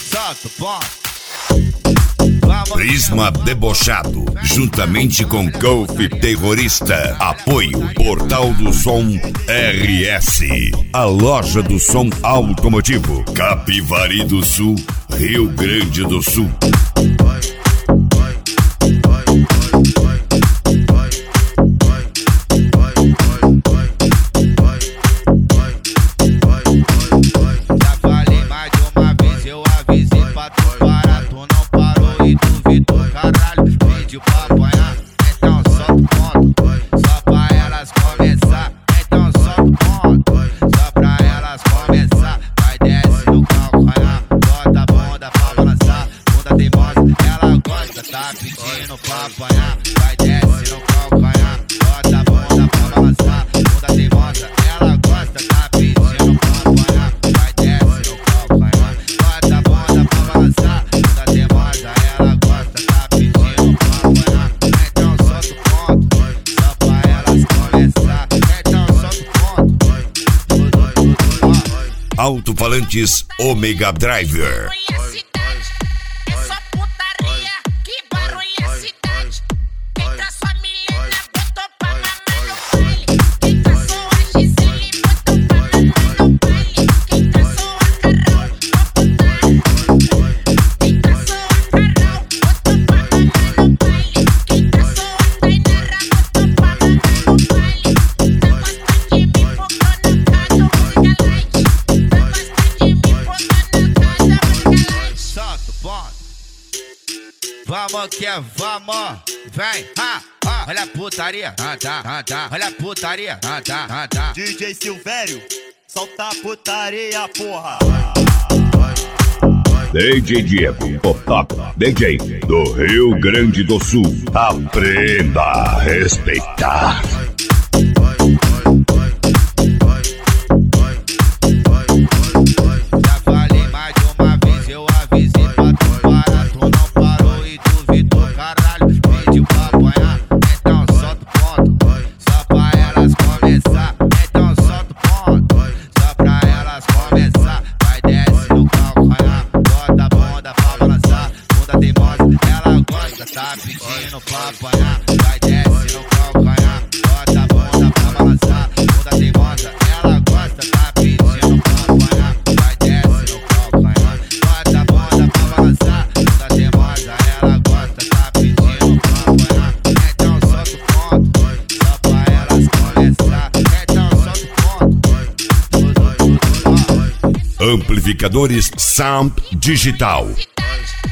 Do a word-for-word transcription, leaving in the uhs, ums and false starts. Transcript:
Solta o ponto. Prisma Debochado, juntamente com Golf Terrorista. Apoio Portal do Som R S, a loja do som automotivo, Capivari do Sul, Rio Grande do Sul. Já falei mais de uma vez, eu avisei pra tu parar, tu não parou e duvidou, caralho, pediu pra apanhar, então solta o ponto, só pra elas começar, então solta o ponto, só pra elas começar, vai desce no calcanhar, bota a bunda pra balançar, bunda teimosa, ela gosta, tá pedindo pra apanhar, vai desce no calcanhar, bota a bunda pra balançar, bunda teimosa, ela gosta, tá pedindo pra apanhar, vai desce no calcanhar, bota a bunda pra balançar, bunda teimosa, ela gosta, tá pedindo pra apanhar, então solta o ponto, só pra elas começar, então solta o ponto, tudo, tudo, tudo, ó. Alto-falantes Omega Driver. Vamos que é vamos, vem, ha, ha. Olha a putaria, ah, tá, ah, tá. Olha a putaria, ah, tá, ah, tá. D J Silvério, solta a putaria, porra. D J Diego, o top D J do Rio Grande do Sul. Aprenda a respeitar. Já falei mais de uma vez, eu avisei pra tu parar, tu não parou e duvidou, caralho, pediu pra apanhar, então solta o ponto, só pra elas começar, então solta o ponto, só pra elas começar, vai desce no calcanhar, bota a bunda pra balançar, bunda teimosa, ela gosta, tá pedindo pra apanhar, vai desce no calcanhar, bota a bunda pra balançar, bunda teimosa, ela gosta, tá pedindo pra apanhar, vai desce no calcanhar, bota a bunda pra balançar, bunda teimosa, ela gosta, tá pedindo pra apanhar, então solta o ponto, só pra elas começar, então solta o ponto, tudo, tudo, ó. Amplificadores Sound Digital.